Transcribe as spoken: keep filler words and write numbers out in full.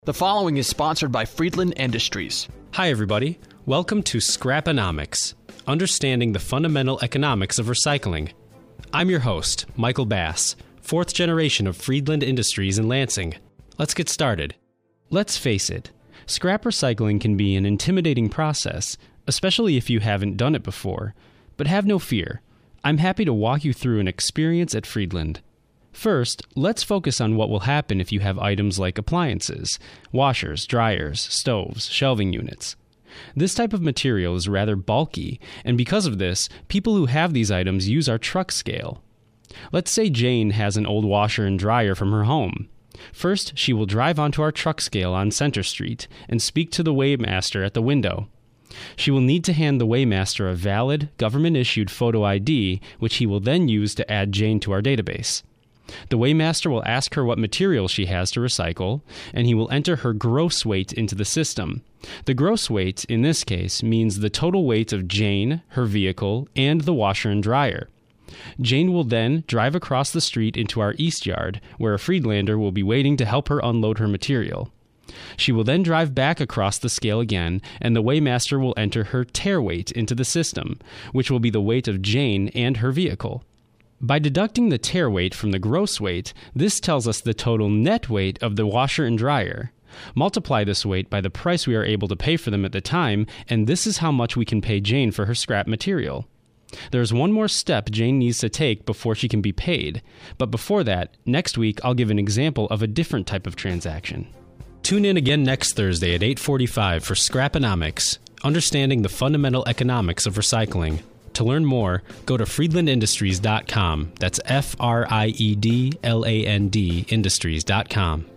The following is sponsored by Friedland Industries. Hi, everybody. Welcome to Scraponomics, understanding the fundamental economics of recycling. I'm your host, Michael Bass, fourth generation of Friedland Industries in Lansing. Let's get started. Let's face it, scrap recycling can be an intimidating process, especially if you haven't done it before. But have no fear. I'm happy to walk you through an experience at Friedland. First, let's focus on what will happen if you have items like appliances, washers, dryers, stoves, shelving units. This type of material is rather bulky, and because of this, people who have these items use our truck scale. Let's say Jane has an old washer and dryer from her home. First, she will drive onto our truck scale on Center Street and speak to the weighmaster at the window. She will need to hand the weighmaster a valid, government-issued photo I D, which he will then use to add Jane to our database. The weighmaster will ask her what material she has to recycle, and he will enter her gross weight into the system. The gross weight, in this case, means the total weight of Jane, her vehicle, and the washer and dryer. Jane will then drive across the street into our east yard, where a Friedlander will be waiting to help her unload her material. She will then drive back across the scale again, and the weighmaster will enter her tare weight into the system, which will be the weight of Jane and her vehicle. By deducting the tare weight from the gross weight, this tells us the total net weight of the washer and dryer. Multiply this weight by the price we are able to pay for them at the time, and this is how much we can pay Jane for her scrap material. There's one more step Jane needs to take before she can be paid, but before that, next week I'll give an example of a different type of transaction. Tune in again next Thursday at eight forty-five for Scraponomics, understanding the fundamental economics of recycling. To learn more, go to friedland industries dot com. That's F R I E D L A N D industries dot com.